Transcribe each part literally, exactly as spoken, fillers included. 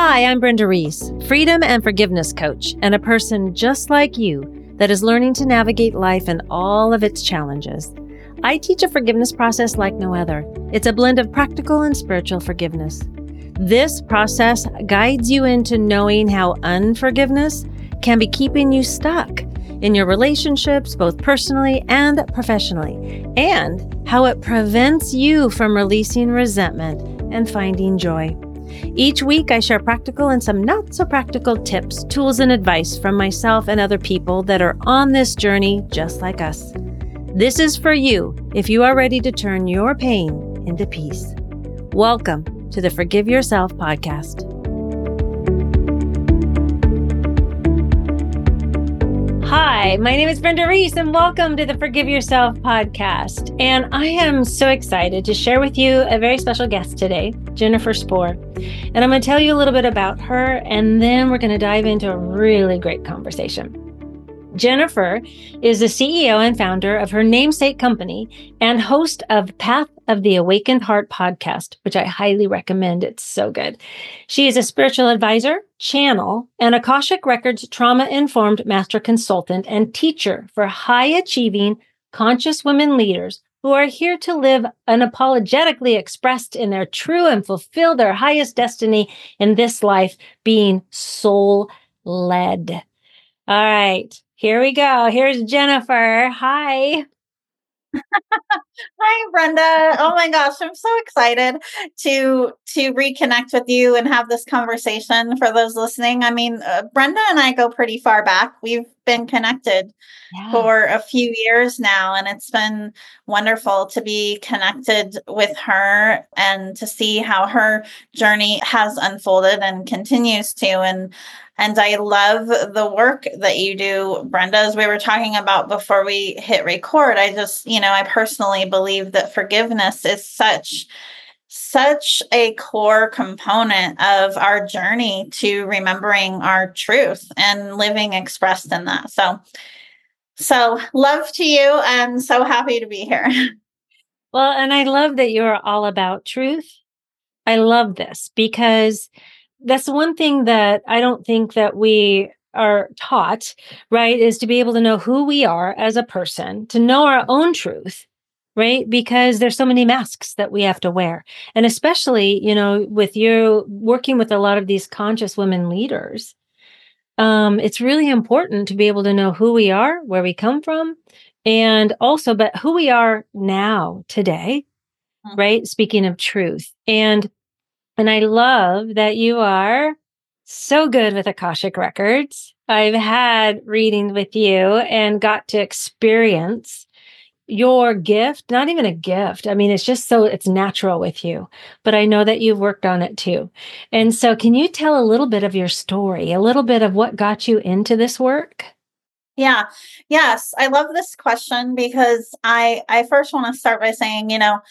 Hi, I'm Brenda Reese, freedom and forgiveness coach, and a person just like you that is learning to navigate life and all of its challenges. I teach a forgiveness process like no other. It's a blend of practical and spiritual forgiveness. This process guides you into knowing how unforgiveness can be keeping you stuck in your relationships, both personally and professionally, and how it prevents you from releasing resentment and finding joy. Each week, I share practical and some not so practical tips, tools, and advice from myself and other people that are on this journey just like us. This is for you if you are ready to turn your pain into peace. Welcome to the Forgive Yourself podcast. Hi, my name is Brenda Reese, and welcome to the Forgive Yourself podcast. And I am so excited to share with you a very special guest today, Jennifer Spohr. And I'm going to tell you a little bit about her, and then we're going to dive into a really great conversation. Jennifer is the C E O and founder of her namesake company and host of Path of the Awakened Heart podcast, which I highly recommend. It's so good. She is a spiritual advisor, channel, and Akashic Records trauma-informed master consultant and teacher for high-achieving, conscious women leaders who are here to live unapologetically expressed in their true and fulfill their highest destiny in this life, being soul-led. All right. Here we go. Here's Jennifer. Hi. Hi, Brenda. Oh my gosh, I'm so excited to to reconnect with you and have this conversation for those listening. I mean, uh, Brenda and I go pretty far back. We've been connected yeah. for a few years now, and it's been wonderful to be connected with her and to see how her journey has unfolded and continues to. And And I love the work that you do, Brenda, as we were talking about before we hit record. I just, you know, I personally believe that forgiveness is such, such a core component of our journey to remembering our truth and living expressed in that. So, so love to you, and so happy to be here. Well, and I love that you're all about truth. I love this because that's one thing that I don't think that we are taught, right, is to be able to know who we are as a person, to know our own truth, right? Because there's so many masks that we have to wear. And especially, you know, with you working with a lot of these conscious women leaders, um, it's really important to be able to know who we are, where we come from, and also, but who we are now, today, mm-hmm. right? Speaking of truth. And And I love that you are so good with Akashic Records. I've had readings with you and got to experience your gift, not even a gift. I mean, it's just so it's natural with you, but I know that you've worked on it too. And so can you tell a little bit of your story, a little bit of what got you into this work? Yeah. Yes. I love this question because I, I first want to start by saying, you know,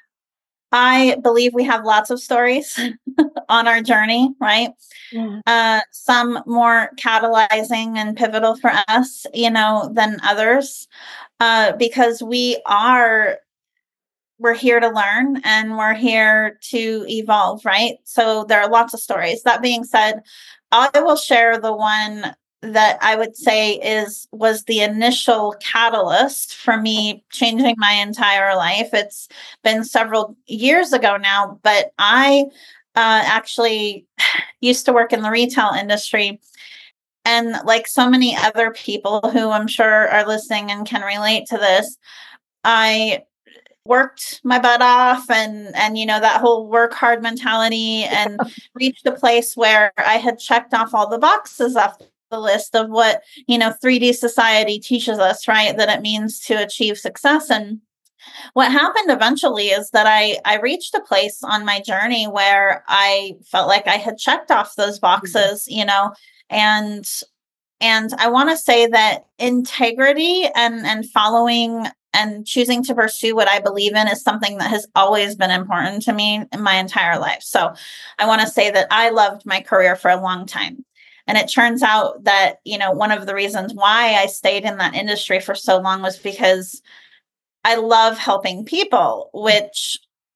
I believe we have lots of stories on our journey, right? Yeah. Uh, some more catalyzing and pivotal for us, you know, than others, uh, because we are, we're here to learn and we're here to evolve, right? So there are lots of stories. That being said, I will share the one that I would say is was the initial catalyst for me changing my entire life. It's been several years ago now, but I uh, actually used to work in the retail industry. And like so many other people who I'm sure are listening and can relate to this, I worked my butt off and, and, you know, that whole work hard mentality and reached a place where I had checked off all the boxes off the list of what, you know, three D society teaches us, right? That it means to achieve success. And what happened eventually is that I, I reached a place on my journey where I felt like I had checked off those boxes, you know, and, and I want to say that integrity and, and following and choosing to pursue what I believe in is something that has always been important to me in my entire life. So I want to say that I loved my career for a long time. And it turns out that, you know, one of the reasons why I stayed in that industry for so long was because I love helping people, which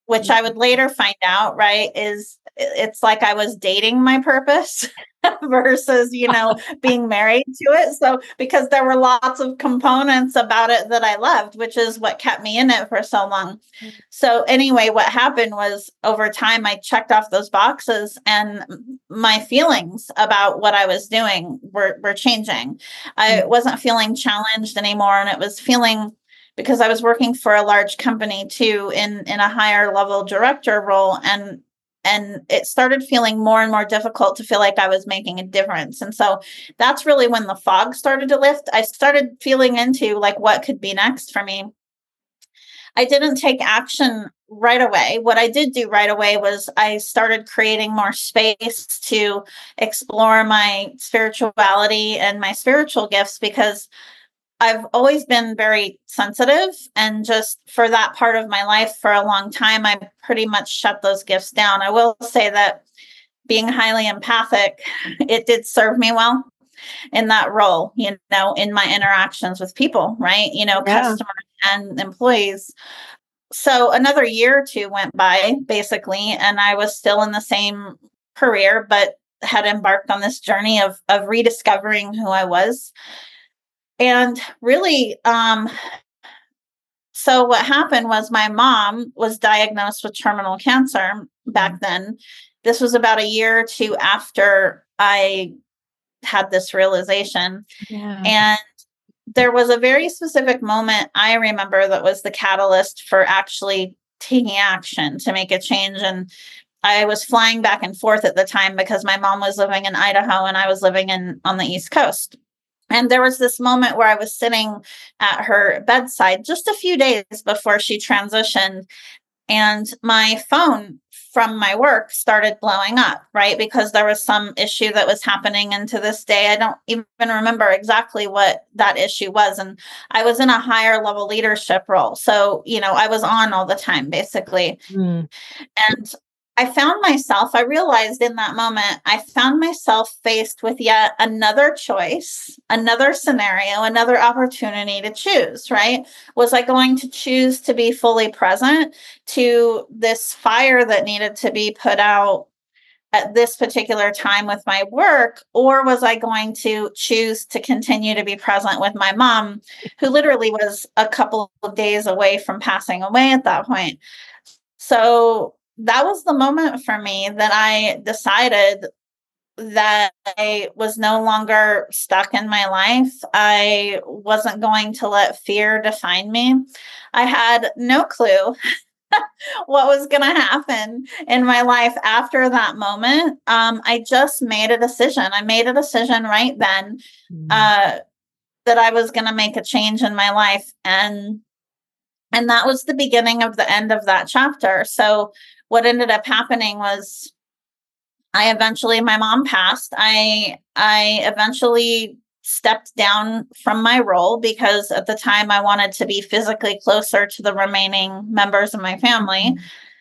which I would later find out, right, is it's like I was dating my purpose versus, you know, being married to it. So, because there were lots of components about it that I loved, which is what kept me in it for so long. So, anyway, what happened was over time, I checked off those boxes and my feelings about what I was doing were, were changing. I wasn't feeling challenged anymore, and it was feeling, because I was working for a large company too, in, in a higher level director role. And and it started feeling more and more difficult to feel like I was making a difference. And so that's really when the fog started to lift. I started feeling into like what could be next for me. I didn't take action right away. What I did do right away was I started creating more space to explore my spirituality and my spiritual gifts, because I've always been very sensitive, and just for that part of my life for a long time, I pretty much shut those gifts down. I will say that being highly empathic, it did serve me well in that role, you know, in my interactions with people, right? You know, yeah. Customers and employees. So another year or two went by, basically, and I was still in the same career, but had embarked on this journey of of rediscovering who I was. And really, um, so what happened was my mom was diagnosed with terminal cancer back then. This was about a year or two after I had this realization. Yeah. And there was a very specific moment I remember that was the catalyst for actually taking action to make a change. And I was flying back and forth at the time because my mom was living in Idaho and I was living in on the East Coast. And there was this moment where I was sitting at her bedside just a few days before she transitioned, and my phone from my work started blowing up, right? Because there was some issue that was happening. And to this day, I don't even remember exactly what that issue was. And I was in a higher level leadership role. So, you know, I was on all the time, basically. Mm. And I found myself, I realized in that moment, I found myself faced with yet another choice, another scenario, another opportunity to choose, right? Was I going to choose to be fully present to this fire that needed to be put out at this particular time with my work? Or was I going to choose to continue to be present with my mom, who literally was a couple of days away from passing away at that point? So that was the moment for me that I decided that I was no longer stuck in my life. I wasn't going to let fear define me. I had no clue what was going to happen in my life after that moment. Um, I just made a decision. I made a decision right then uh, that I was going to make a change in my life. And And that was the beginning of the end of that chapter. So what ended up happening was I eventually, my mom passed. I, I eventually stepped down from my role because at the time I wanted to be physically closer to the remaining members of my family.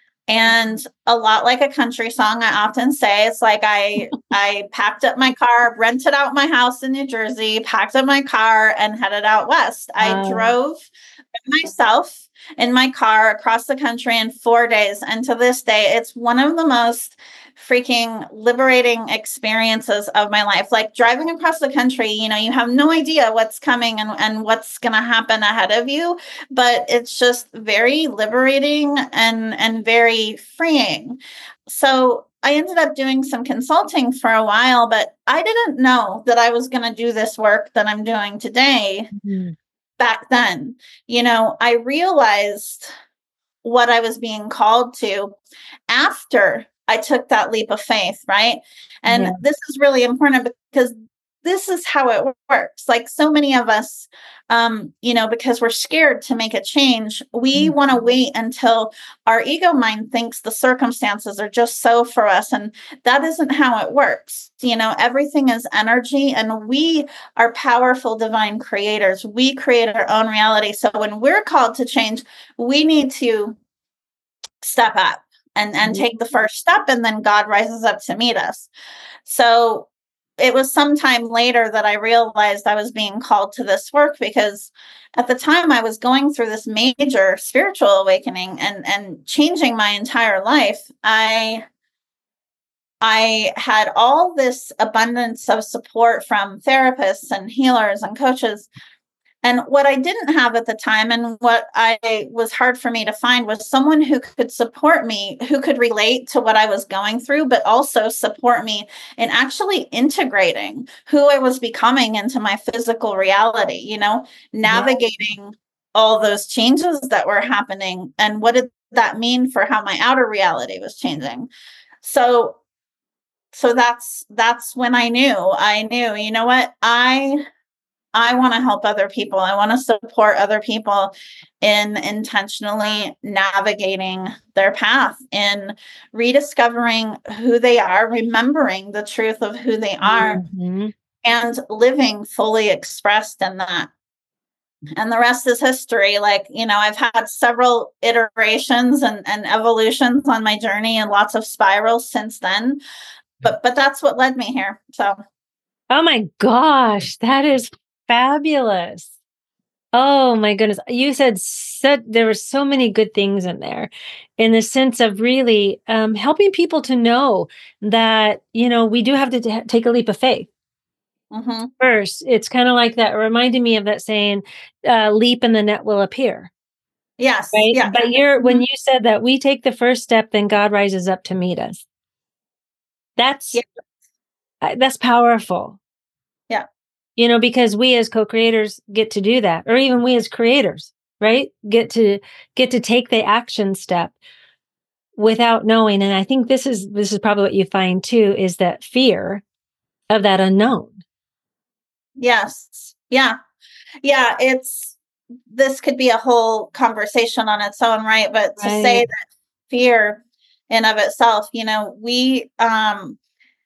And a lot like a country song, I often say, it's like I I packed up my car, rented out my house in New Jersey, packed up my car, and headed out west. I um, drove myself in my car across the country in four days. And to this day, it's one of the most freaking liberating experiences of my life. Like driving across the country, you know, you have no idea what's coming and, and what's going to happen ahead of you, but it's just very liberating and, and very freeing. So I ended up doing some consulting for a while, but I didn't know that I was going to do this work that I'm doing today. Mm-hmm. Back then. You know, I realized what I was being called to after I took that leap of faith, right? And yeah. This is really important because this is how it works. Like so many of us, um, you know, because we're scared to make a change, we mm-hmm. want to wait until our ego mind thinks the circumstances are just so for us. And that isn't how it works. You know, everything is energy and we are powerful divine creators. We create our own reality. So when we're called to change, we need to step up and, and mm-hmm. take the first step, and then God rises up to meet us. So it was sometime later that I realized I was being called to this work, because at the time I was going through this major spiritual awakening and and changing my entire life. I I had all this abundance of support from therapists and healers and coaches. And what I didn't have at the time, and what I was hard for me to find, was someone who could support me, who could relate to what I was going through, but also support me in actually integrating who I was becoming into my physical reality, you know, navigating all those changes that were happening. And what did that mean for how my outer reality was changing? So, so that's, that's when I knew, I knew, you know what, I I want to help other people. I want to support other people in intentionally navigating their path, in rediscovering who they are, remembering the truth of who they are, Mm-hmm. and living fully expressed in that. And the rest is history. Like, you know, I've had several iterations and, and evolutions on my journey, and lots of spirals since then. But but that's what led me here. So, oh my gosh, that is fabulous. Oh my goodness. You said so, there were so many good things in there, in the sense of really um, helping people to know that, you know, we do have to t- take a leap of faith. mm-hmm. First, it's kind of like that, reminding me of that saying, uh, leap and the net will appear. Yes. Right. Yeah. But you're, Mm-hmm. when you said that we take the first step, then God rises up to meet us. That's, yeah. uh, that's powerful. Yeah. You know, because we as co-creators get to do that, or even we as creators, right? Get to, get to take the action step without knowing. And I think this is, this is probably what you find too, is that fear of that unknown. Yes. Yeah. Yeah. It's, this could be a whole conversation on its own, right? But to Right. say that fear in of itself, you know, we, um,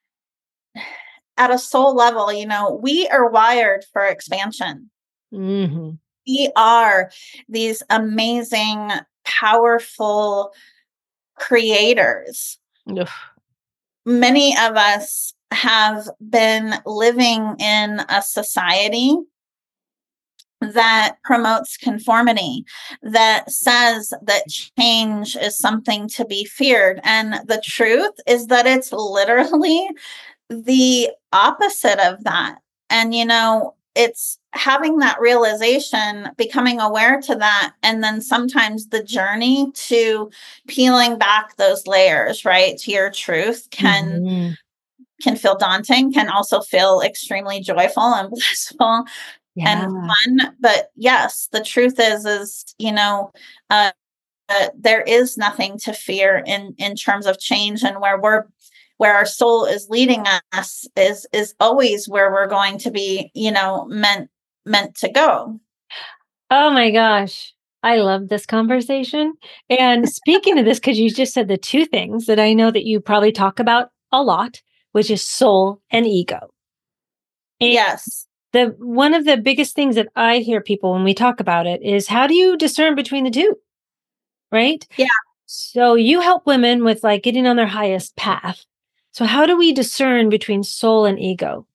at a soul level, you know, we are wired for expansion. Mm-hmm. We are these amazing, powerful creators. Ugh. Many of us have been living in a society that promotes conformity, that says that change is something to be feared. And the truth is that it's literally the opposite of that. And, you know, it's having that realization, becoming aware to that, and then sometimes the journey to peeling back those layers, right, to your truth can Mm-hmm. can feel daunting, can also feel extremely joyful and blissful Yeah. and fun. But yes, the truth is, is, you know, uh, uh, there is nothing to fear in, in terms of change, and where we're, where our soul is leading us is, is always where we're going to be, you know, meant, meant to go. Oh my gosh. I love this conversation. And speaking of this, because you just said the two things that I know that you probably talk about a lot, which is soul and ego. And yes. the one of the biggest things that I hear people when we talk about it is, how do you discern between the two? Right? Yeah. So you help women with like getting on their highest path. So how do we discern between soul and ego?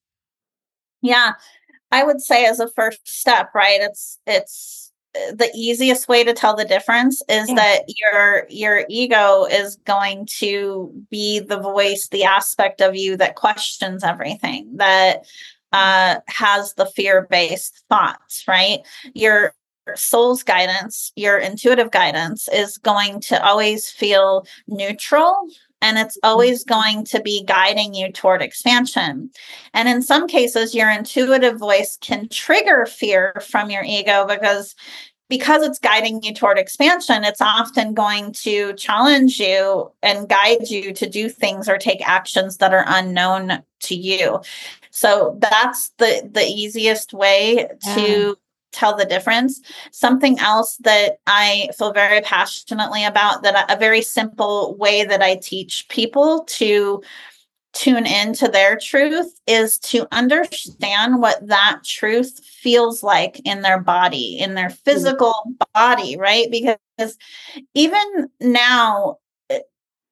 Yeah. I would say as a first step, right? It's, it's, the easiest way to tell the difference is Yeah. that your your ego is going to be the voice, the aspect of you that questions everything, that uh, has the fear-based thoughts, right? Your soul's guidance, your intuitive guidance is going to always feel neutral, and it's always going to be guiding you toward expansion. And in some cases, your intuitive voice can trigger fear from your ego, because because it's guiding you toward expansion, it's often going to challenge you and guide you to do things or take actions that are unknown to you. So that's the the easiest way Yeah. to tell the difference. Something else that I feel very passionately about, that I, a very simple way that I teach people to tune into their truth, is to understand what that truth feels like in their body, in their physical body, right? Because even now,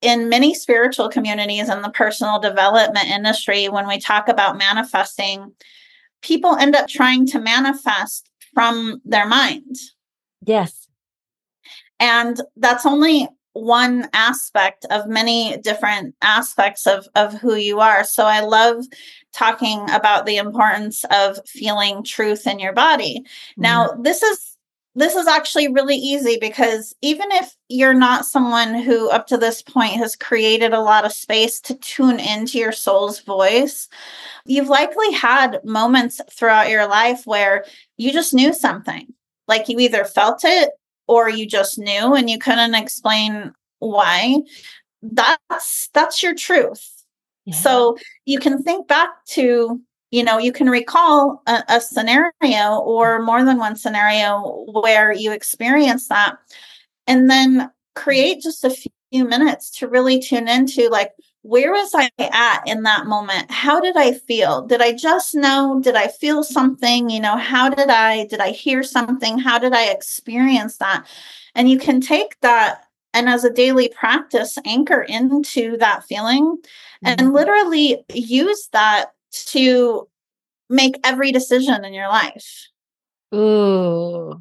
in many spiritual communities in the personal development industry, when we talk about manifesting, people end up trying to manifest from their mind. Yes. And that's only one aspect of many different aspects of, of who you are. So I love talking about the importance of feeling truth in your body. Mm-hmm. Now, this is this is actually really easy, because even if you're not someone who up to this point has created a lot of space to tune into your soul's voice, you've likely had moments throughout your life where you just knew something. Like you either felt it or you just knew and you couldn't explain why. That's that's your truth. Yeah. So you can think back to, you know, you can recall a, a scenario or more than one scenario where you experienced that, and then create just a few minutes to really tune into, like, where was I at in that moment? How did I feel? Did I just know? Did I feel something? You know, how did I, did I hear something? How did I experience that? And you can take that and as a daily practice, anchor into that feeling, mm-hmm. and literally use that to make every decision in your life. Ooh,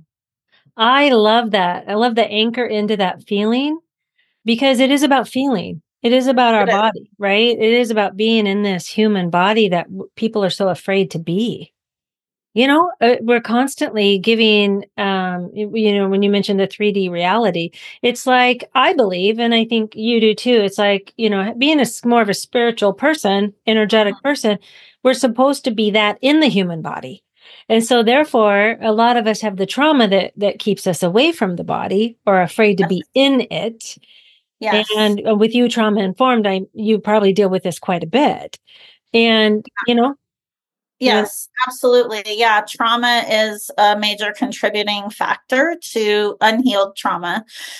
I love that. I love the anchor into that feeling, because it is about feeling. It is about our body, right? It is about being in this human body that w- people are so afraid to be. You know, uh, we're constantly giving, um, y- you know, when you mentioned the three D reality, it's like, I believe, and I think you do too. It's like, you know, being a s- more of a spiritual person, energetic person, we're supposed to be that in the human body. And so therefore, a lot of us have the trauma that that keeps us away from the body or afraid to be in it. Yes. And uh, with you trauma informed, I you probably deal with this quite a bit. And, you know, yes, absolutely. Yeah. Trauma is a major contributing factor to unhealed trauma,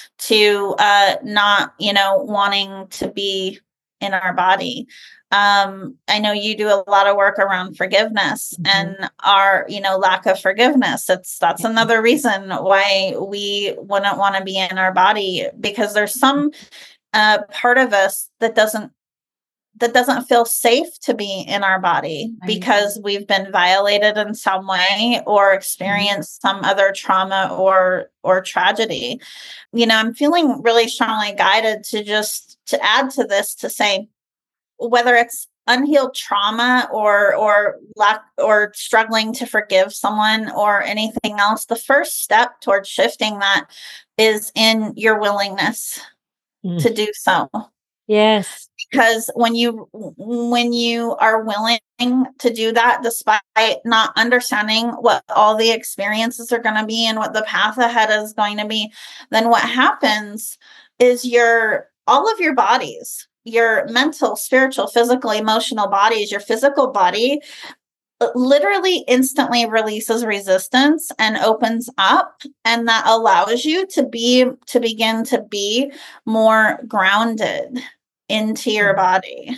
to uh, not, you know, wanting to be in our body. Um, I know you do a lot of work around forgiveness, mm-hmm. and our, you know, lack of forgiveness. It's that's mm-hmm. another reason why we wouldn't want to be in our body, because there's some uh, part of us that doesn't that doesn't feel safe to be in our body, right, because we've been violated in some way or experienced mm-hmm. some other trauma or or tragedy. You know, I'm feeling really strongly guided to just to add to this, to say, whether it's unhealed trauma or or lack or struggling to forgive someone or anything else, the first step towards shifting that is in your willingness mm. to do so. Yes. Because when you when you are willing to do that, despite not understanding what all the experiences are going to be and what the path ahead is going to be, then what happens is your all of your bodies, your mental, spiritual, physical, emotional bodies, your physical body literally instantly releases resistance and opens up, and that allows you to be to begin to be more grounded into your body.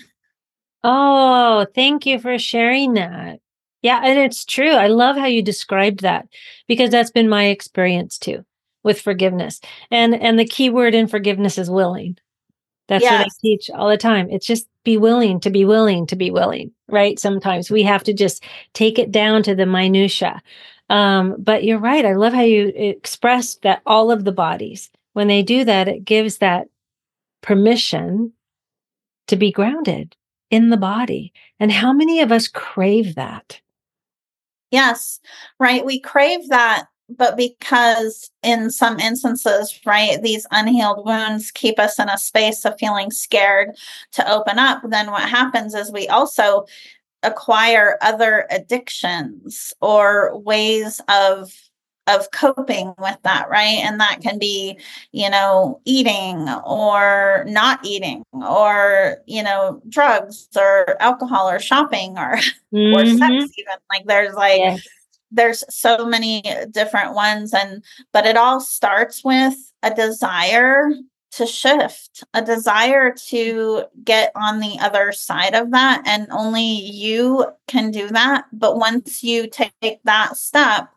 Oh, thank you for sharing that. Yeah, and it's true. I love how you described that, because that's been my experience too with forgiveness. And and the key word in forgiveness is willing. That's yes. what I teach all the time. It's just be willing to be willing to be willing, right? Sometimes we have to just take it down to the minutia. Um, but you're right. I love how you express that all of the bodies, when they do that, it gives that permission to be grounded in the body. And how many of us crave that? Yes, right. We crave that, but because in some instances, right, these unhealed wounds keep us in a space of feeling scared to open up, then what happens is we also acquire other addictions or ways of of coping with that, right? And that can be, you know, eating or not eating, or, you know, drugs or alcohol or shopping or mm-hmm. or sex even. Like there's like yes. there's so many different ones, and but it all starts with a desire to shift, a desire to get on the other side of that, and only you can do that. But once you take that step,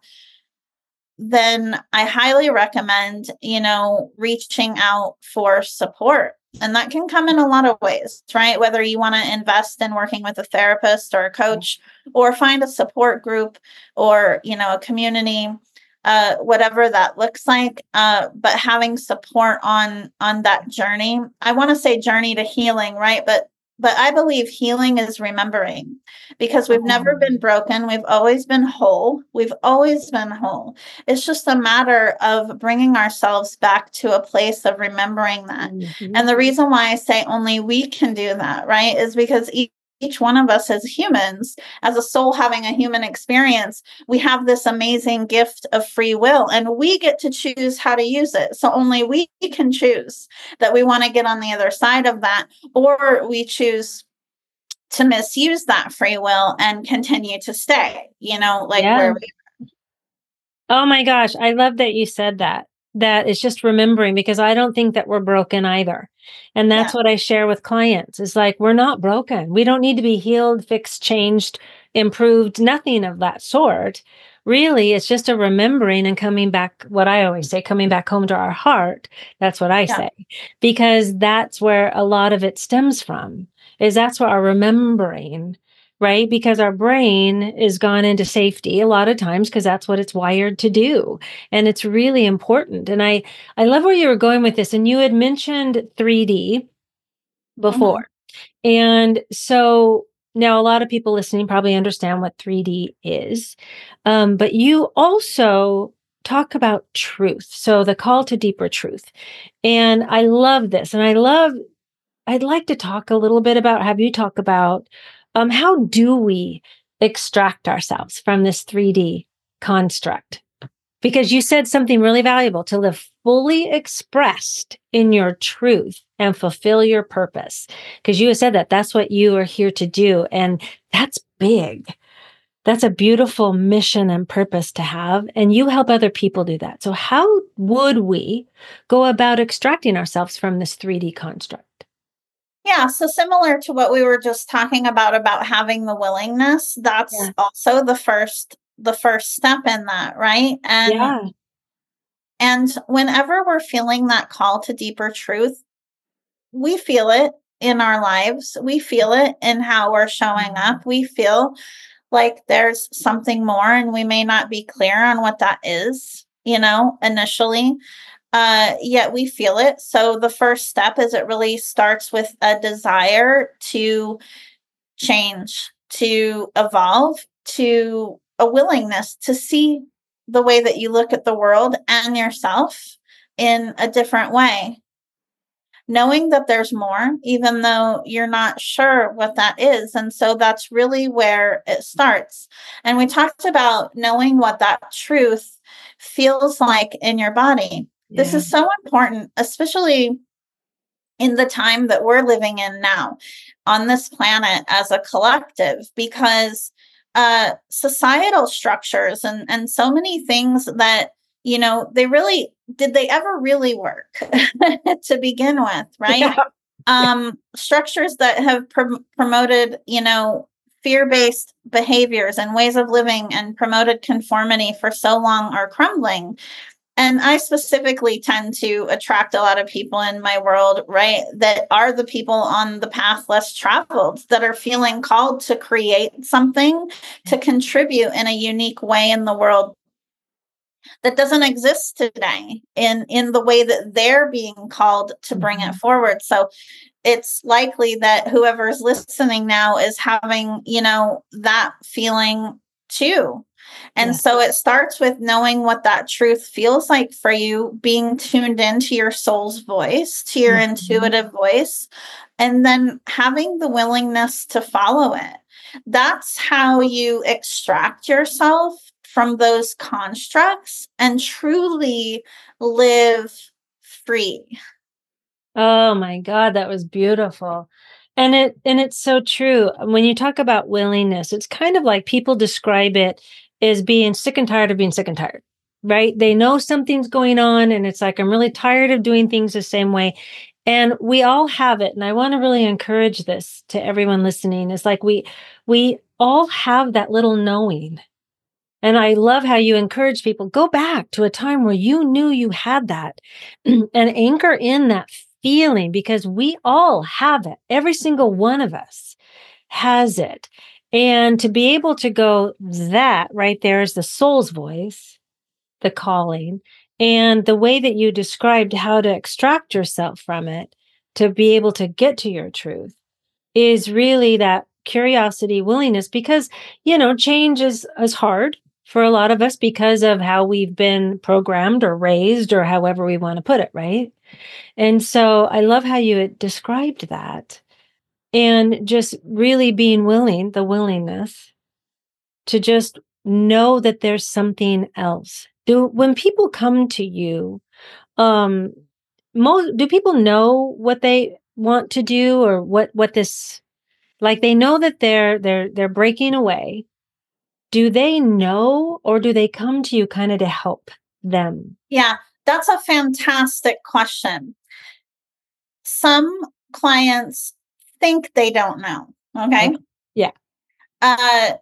then I highly recommend, you know, reaching out for support. And that can come in a lot of ways, right? Whether you want to invest in working with a therapist or a coach, or find a support group, or, you know, a community, uh, whatever that looks like. Uh, but having support on on that journey, I want to say journey to healing, right? But but I believe healing is remembering, because we've never been broken. We've always been whole. We've always been whole. It's just a matter of bringing ourselves back to a place of remembering that. Mm-hmm. And the reason why I say only we can do that, right, is because each each one of us as humans, as a soul having a human experience, we have this amazing gift of free will, and we get to choose how to use it. So only we can choose that we want to get on the other side of that, or we choose to misuse that free will and continue to stay, you know, like Yeah. where we. Oh my gosh, I love that you said that. That is just remembering, because I don't think that we're broken either. And that's Yeah. what I share with clients. It's like, we're not broken. We don't need to be healed, fixed, changed, improved, nothing of that sort. Really, it's just a remembering and coming back, what I always say, coming back home to our heart. That's what I Yeah. say, because that's where a lot of it stems from, is that's where our remembering, right? Because our brain is gone into safety a lot of times, because that's what it's wired to do. And it's really important. And I, I love where you were going with this. And you had mentioned three D before. Mhm. And so now a lot of people listening probably understand what three D is. Um, but you also talk about truth. So the call to deeper truth. And I love this. And I love, I'd like to talk a little bit about, have you talk about um, how do we extract ourselves from this three D construct? Because you said something really valuable: to live fully expressed in your truth and fulfill your purpose. Because you said that that's what you are here to do. And that's big. That's a beautiful mission and purpose to have. And you help other people do that. So how would we go about extracting ourselves from this three D construct? Yeah, so similar to what we were just talking about about having the willingness, that's Yeah. also the first the first step in that, right? And Yeah. and whenever we're feeling that call to deeper truth, we feel it in our lives. We feel it in how we're showing up. We feel like there's something more, and we may not be clear on what that is, you know, initially. Uh, yet we feel it. So the first step is it really starts with a desire to change, to evolve, to a willingness to see the way that you look at the world and yourself in a different way. Knowing that there's more, even though you're not sure what that is. And so that's really where it starts. And we talked about knowing what that truth feels like in your body. This Yeah. is so important, especially in the time that we're living in now on this planet as a collective, because uh, societal structures and, and so many things that, you know, they really, did they ever really work to begin with, right? Yeah. Um, structures that have pr- promoted, you know, fear-based behaviors and ways of living and promoted conformity for so long are crumbling. And I specifically tend to attract a lot of people in my world, right, that are the people on the path less traveled, that are feeling called to create something, to contribute in a unique way in the world that doesn't exist today in, in the way that they're being called to bring it forward. So it's likely that whoever is listening now is having, you know, that feeling too. And Yeah. so it starts with knowing what that truth feels like for you, being tuned into your soul's voice, to your Mhm. intuitive voice, and then having the willingness to follow it. That's how you extract yourself from those constructs and truly live free. Oh my God, that was beautiful. And it and it's so true. When you talk about willingness, it's kind of like people describe it as being sick and tired of being sick and tired, right? They know something's going on and it's like, I'm really tired of doing things the same way. And we all have it. And I want to really encourage this to everyone listening. It's like we we all have that little knowing. And I love how you encourage people, go back to a time where you knew you had that and anchor in that feeling, because we all have it. Every single one of us has it. And to be able to go, that right there is the soul's voice, the calling, and the way that you described how to extract yourself from it to be able to get to your truth is really that curiosity, willingness, because, you know, change is, is hard for a lot of us because of how we've been programmed or raised or however we want to put it, right? And so I love how you had described that, and just really being willing, the willingness to just know that there's something else. Do when people come to you, um, most do people know what they want to do, or what what this, like, they know that they're they're they're breaking away. Do they know, or do they come to you kind of to help them? Yeah, that's a fantastic question. Some clients think they don't know. Okay. Okay. Yeah. Uh,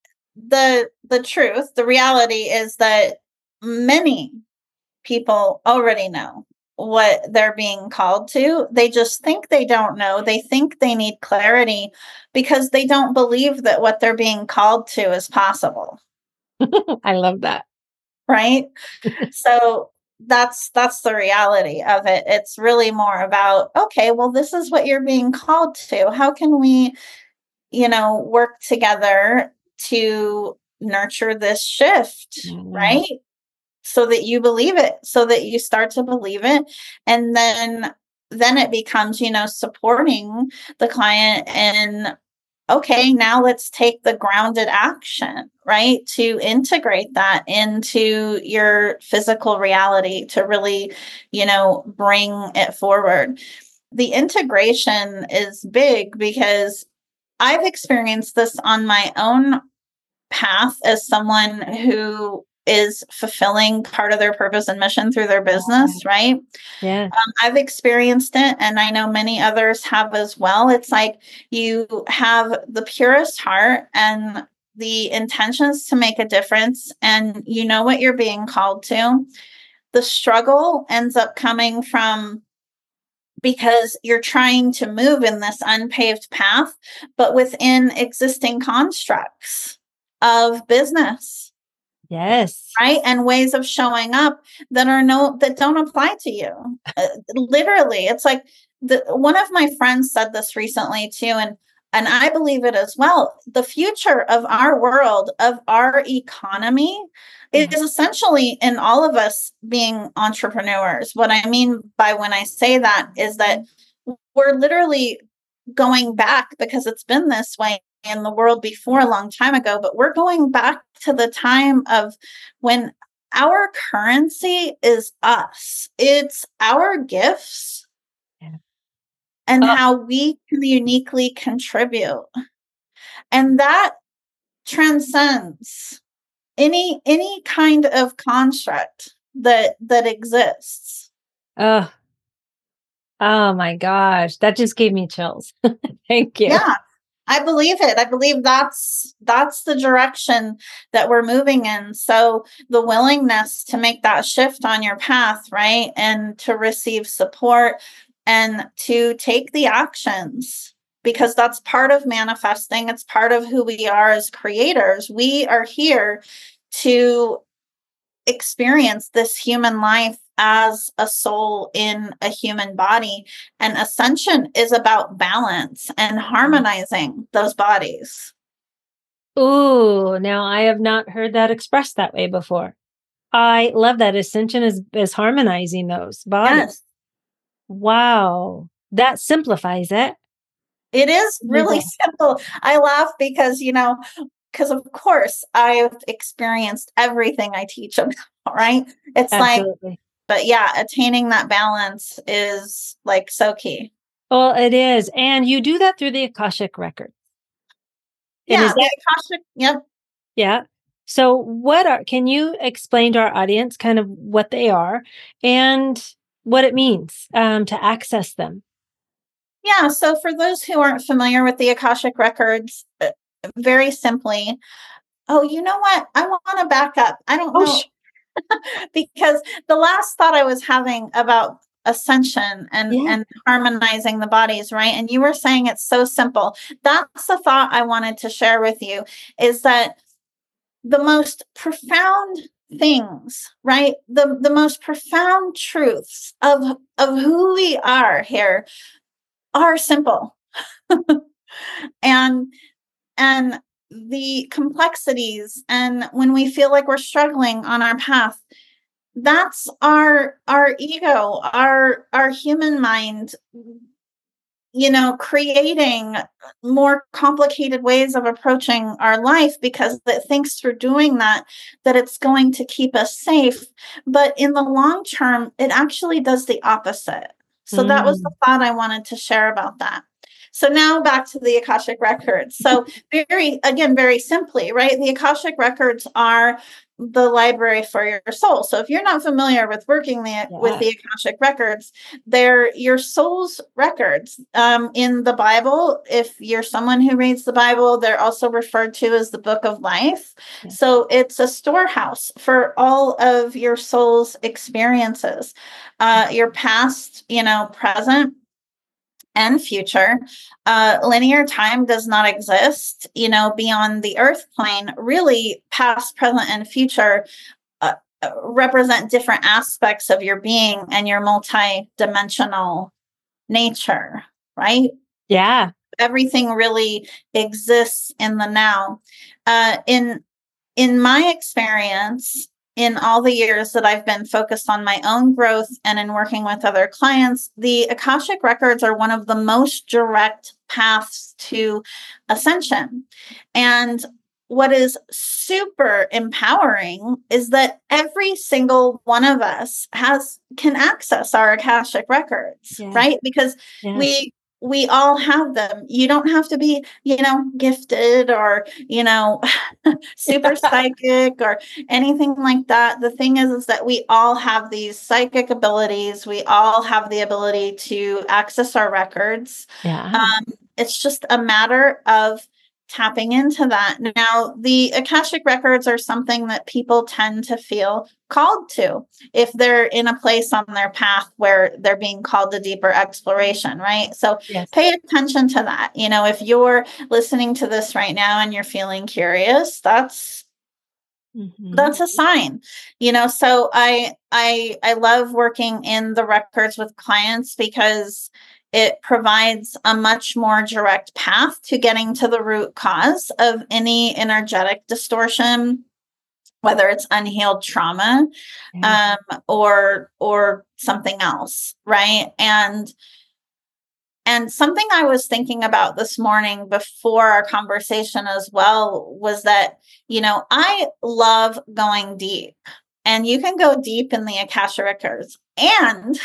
the the truth, the reality is that many people already know what they're being called to. They just think they don't know. They think they need clarity because they don't believe that what they're being called to is possible. I love that. Right? So that's that's the reality of it. It's really more about, okay, well, this is what you're being called to. How can we, you know, work together to nurture this shift, Mm. right? So that you believe it, so that you start to believe it. And then then it becomes, you know, supporting the client in, okay, now let's take the grounded action, right? To integrate that into your physical reality to really, you know, bring it forward. The integration is big because I've experienced this on my own path as someone who is fulfilling part of their purpose and mission through their business, right? Yeah. Um, I've experienced it, and I know many others have as well. It's like you have the purest heart and the intentions to make a difference, and you know what you're being called to. The struggle ends up coming from because you're trying to move in this unpaved path, but within existing constructs of business. Yes. Right. And ways of showing up that are no, that don't apply to you. Uh, literally. It's like the, one of my friends said this recently too. And, and I believe it as well. The future of our world, of our economy, Yeah. is essentially in all of us being entrepreneurs. What I mean by when I say that is that we're literally going back, because it's been this way in the world before a long time ago, but we're going back to the time of when our currency is us. It's our gifts. Yeah. And Oh. how we can uniquely contribute. And that transcends any any kind of construct that that exists. Oh. Oh my gosh, that just gave me chills. Thank you. Yeah. I believe it. I believe that's that's the direction that we're moving in. So the willingness to make that shift on your path, right? And to receive support and to take the actions, because that's part of manifesting. It's part of who we are as creators. We are here to experience this human life as a soul in a human body. And ascension is about balance and harmonizing those bodies. Ooh, now I have not heard that expressed that way before. I love that. Ascension is, is harmonizing those bodies. Yes. Wow. That simplifies it. It is really simple. I laugh because, you know, because of course I've experienced everything I teach about, right? It's Absolutely. like, but yeah, attaining that balance is like so key. Well, it is. And you do that through the Akashic record. Yeah, that, the Akashic, yep. Yeah. So what are, can you explain to our audience kind of what they are and what it means um, to access them? Yeah. So for those who aren't familiar with the Akashic records, very simply, oh, you know what? I want to back up. I don't oh, know. Sh- because the last thought I was having about ascension and, Yeah. and harmonizing the bodies, right? And you were saying it's so simple. That's the thought I wanted to share with you, is that the most profound things, right? The, the most profound truths of, of who we are here are simple. and, and the complexities, and when we feel like we're struggling on our path, that's our our ego, our our human mind, you know, creating more complicated ways of approaching our life because it thinks through doing that, that it's going to keep us safe. But in the long term, it actually does the opposite. So that was the Mm. thought I wanted to share about that. So now back to the Akashic Records. So very, again, very simply, right? The Akashic Records are the library for your soul. So if you're not familiar with working the, Yeah. with the Akashic Records, they're your soul's records. Um, in the Bible, if you're someone who reads the Bible, they're also referred to as the Book of Life. Yeah. So it's a storehouse for all of your soul's experiences, uh, your past, you know, present, and future. Uh, linear time does not exist, you know, beyond the earth plane. Really, past, present, and future uh, represent different aspects of your being and your multi-dimensional nature, right? Yeah. Everything really exists in the now. Uh, in in my experience, in all the years that I've been focused on my own growth and in working with other clients, the Akashic Records are one of the most direct paths to ascension. And what is super empowering is that every single one of us has can access our Akashic Records, Yeah. right? Because Yeah. we we all have them. You don't have to be, you know, gifted or, you know, super psychic or anything like that. The thing is, is that we all have these psychic abilities. We all have the ability to access our records. Yeah. Um, it's just a matter of tapping into that. Now, the Akashic Records are something that people tend to feel called to if they're in a place on their path where they're being called to deeper exploration, right? So Yes. pay attention to that. You know, if you're listening to this right now and you're feeling curious, that's Mm-hmm. that's a sign. You know, so I I I love working in the records with clients because it provides a much more direct path to getting to the root cause of any energetic distortion, whether it's unhealed trauma, Yeah. um, or or something else, right? And and something I was thinking about this morning before our conversation as well was that, you know, I love going deep, and you can go deep in the Akasha Records. And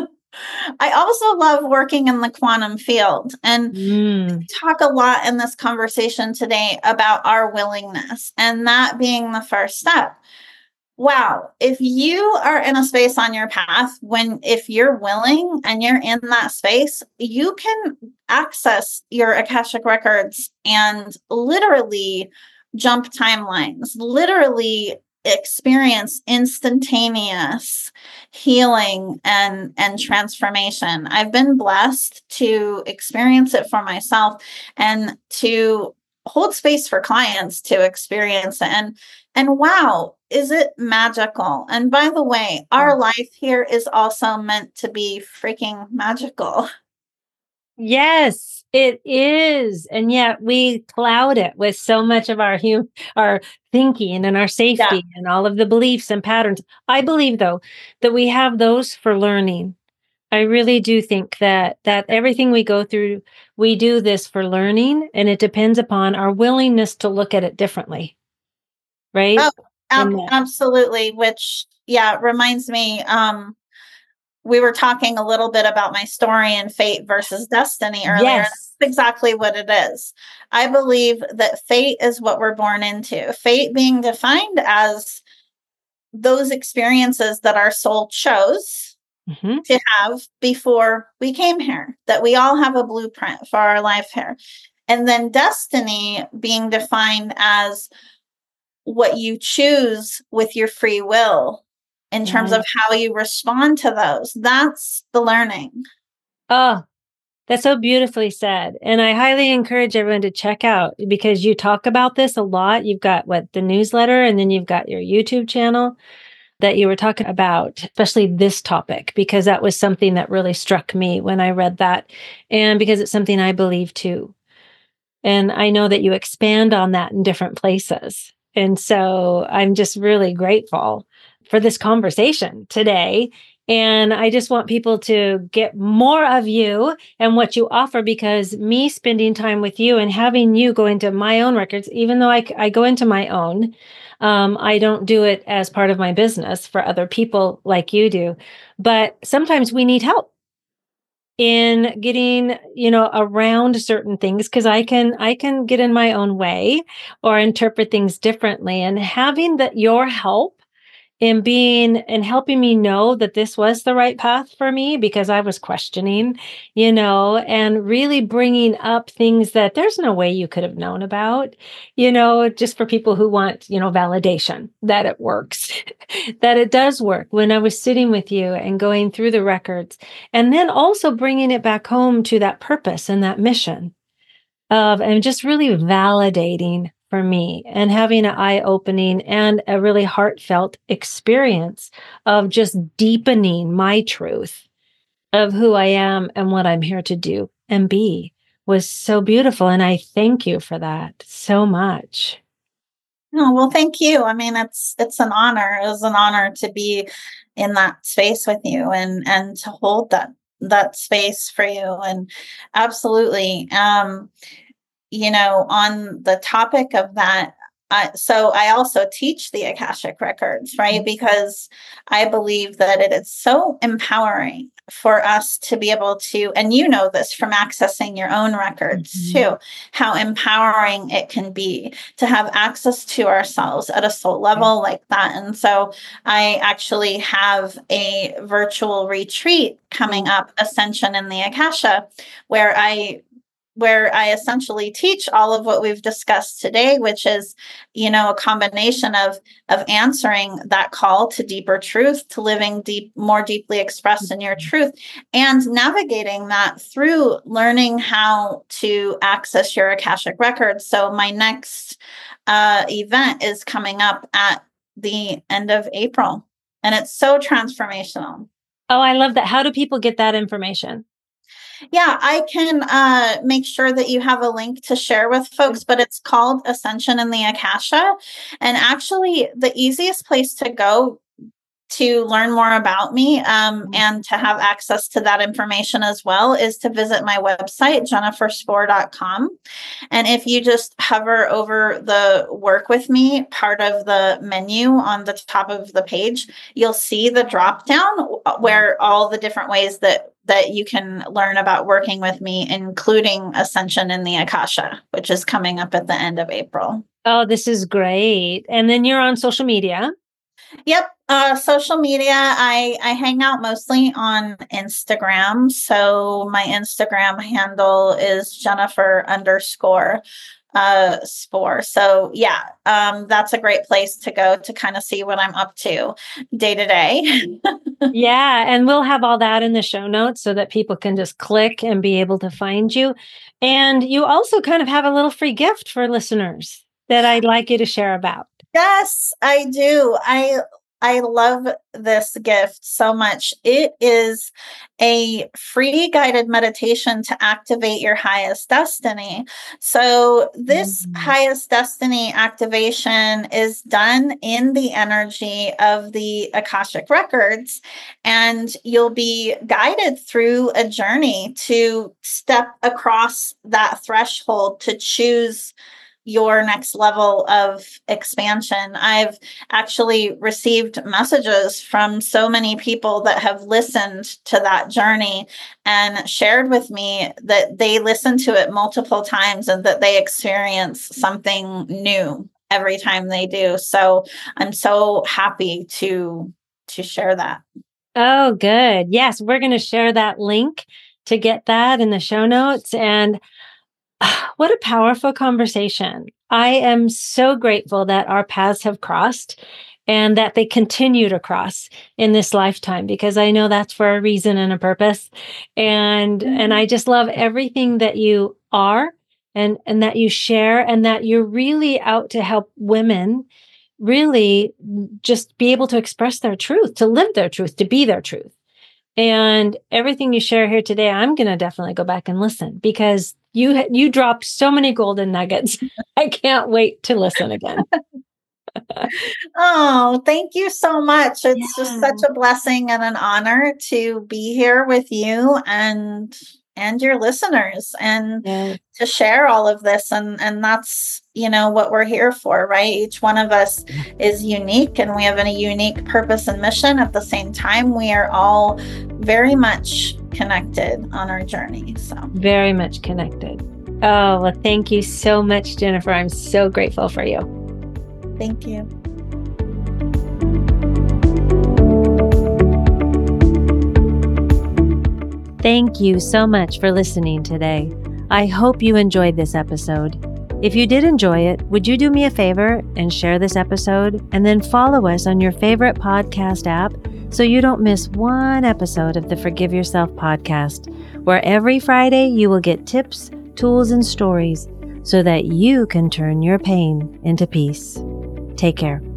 I also love working in the quantum field. And Mm. talk a lot in this conversation today about our willingness and that being the first step. Wow. If you are in a space on your path, when if you're willing and you're in that space, you can access your Akashic Records and literally jump timelines, literally experience instantaneous healing and and transformation. I've been blessed to experience it for myself and to hold space for clients to experience it. And and wow, is it magical? And by the way, our life here is also meant to be freaking magical. Yes, it is. And yet we cloud it with so much of our hum- our thinking and our safety Yeah. and all of the beliefs and patterns. I believe though that we have those for learning. I really do think that that everything we go through, we do this for learning, and it depends upon our willingness to look at it differently. Right? Oh, In ab- that. absolutely. Which, yeah, reminds me, um, we were talking a little bit about my story and fate versus destiny earlier. Yes. That's exactly what it is. I believe that fate is what we're born into. Fate being defined as those experiences that our soul chose Mhm. to have before we came here, that we all have a blueprint for our life here. And then destiny being defined as what you choose with your free will in terms of how you respond to those. That's the learning. Oh, that's so beautifully said. And I highly encourage everyone to check out, because you talk about this a lot. You've got what, the newsletter, and then you've got your YouTube channel that you were talking about, especially this topic, because that was something that really struck me when I read that. And because it's something I believe too. And I know that you expand on that in different places. And so I'm just really grateful for this conversation today. And I just want people to get more of you and what you offer, because me spending time with you and having you go into my own records, even though I, I go into my own, um, I don't do it as part of my business for other people like you do. But sometimes we need help in getting, you know, around certain things, because I can, I can get in my own way or interpret things differently. And having that, your help in being and helping me know that this was the right path for me, because I was questioning, you know, and really bringing up things that there's no way you could have known about, you know, just for people who want, you know, validation that it works, that it does work. When I was sitting with you and going through the records, and then also bringing it back home to that purpose and that mission of, and just really validating for me and having an eye-opening and a really heartfelt experience of just deepening my truth of who I am and what I'm here to do and be was so beautiful. And I thank you for that so much. Oh, well, thank you. I mean, it's it's an honor. It was an honor to be in that space with you and and to hold that that space for you. And absolutely. Um, you know, on the topic of that, uh, so I also teach the Akashic Records, right? Because I believe that it is so empowering for us to be able to, and you know this from accessing your own records mm-hmm. too, how empowering it can be to have access to ourselves at a soul level like that. And so I actually have a virtual retreat coming up, Ascension in the Akasha, where I where I essentially teach all of what we've discussed today, which is, you know, a combination of, of answering that call to deeper truth, to living deep, more deeply expressed in your truth, and navigating that through learning how to access your Akashic records. So my next uh, event is coming up at the end of April, and it's so transformational. Oh, I love that. How do people get that information? Yeah, I can uh, make sure that you have a link to share with folks, but it's called Ascension in the Akasha. And actually, the easiest place to go to learn more about me um, and to have access to that information as well is to visit my website, jennifer spohr dot com. And if you just hover over the work with me part of the menu on the top of the page, you'll see the drop down where all the different ways that that you can learn about working with me, including Ascension in the Akasha, which is coming up at the end of April. Oh, this is great. And then you're on social media. Yep. Uh, social media, I, I hang out mostly on Instagram. So my Instagram handle is Jennifer underscore uh, Spohr. So yeah, um, that's a great place to go to kind of see what I'm up to day to day. Yeah. And we'll have all that in the show notes so that people can just click and be able to find you. And you also kind of have a little free gift for listeners that I'd like you to share about. Yes, I do. I I love this gift so much. It is a free guided meditation to activate your highest destiny. So this mm-hmm. highest destiny activation is done in the energy of the Akashic records, and you'll be guided through a journey to step across that threshold to choose your next level of expansion. I've actually received messages from so many people that have listened to that journey and shared with me that they listen to it multiple times and that they experience something new every time they do. So I'm so happy to to share that. Oh, good. Yes, we're going to share that link to get that in the show notes. And what a powerful conversation. I am so grateful that our paths have crossed and that they continue to cross in this lifetime, because I know that's for a reason and a purpose. And, mm-hmm. and I just love everything that you are and, and that you share, and that you're really out to help women really just be able to express their truth, to live their truth, to be their truth. And everything you share here today, I'm going to definitely go back and listen, because you you dropped so many golden nuggets. I can't wait to listen again. Oh, thank you so much. It's yeah. just such a blessing and an honor to be here with you and and your listeners, and yeah. to share all of this. And, and that's, you know, what we're here for, right? Each one of us is unique, and we have a unique purpose and mission. At the same time, we are all very much connected on our journey. So very much connected. Oh, well, thank you so much, Jennifer. I'm so grateful for you. Thank you. Thank you so much for listening today. I hope you enjoyed this episode. If you did enjoy it, would you do me a favor and share this episode, and then follow us on your favorite podcast app so you don't miss one episode of the Forgive Yourself podcast, where every Friday you will get tips, tools, and stories so that you can turn your pain into peace. Take care.